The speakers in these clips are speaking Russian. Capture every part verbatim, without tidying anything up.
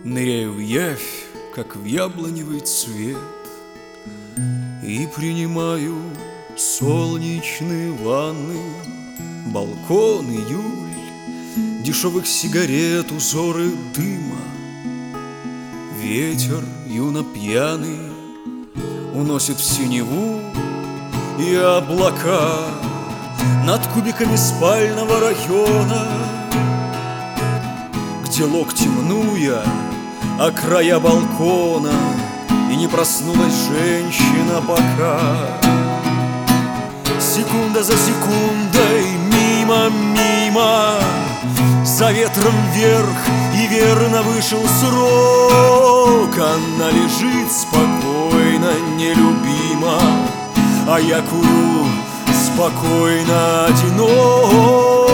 Ныряю в явь, как в яблоневый цвет, и принимаю солнечные ванны, балкон, июль, дешевых сигарет, узоры дыма. Ветер юно пьяный уносит в синеву и облака над кубиками спального района, где локти мнуя о края балкона, и не проснулась женщина пока. Секунда за секундой, мимо, мимо, за ветром вверх, и верно вышел срок. Она лежит спокойно, нелюбима, а я курю спокойно, одинок.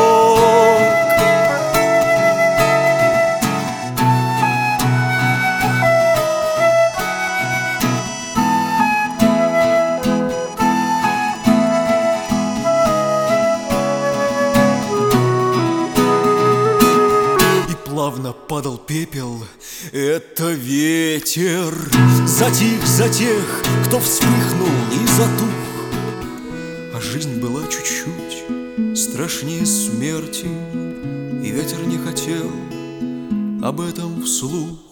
Плавно падал пепел, это ветер затих за тех, кто вспыхнул и затух. А жизнь была чуть-чуть страшнее смерти, и ветер не хотел об этом вслух.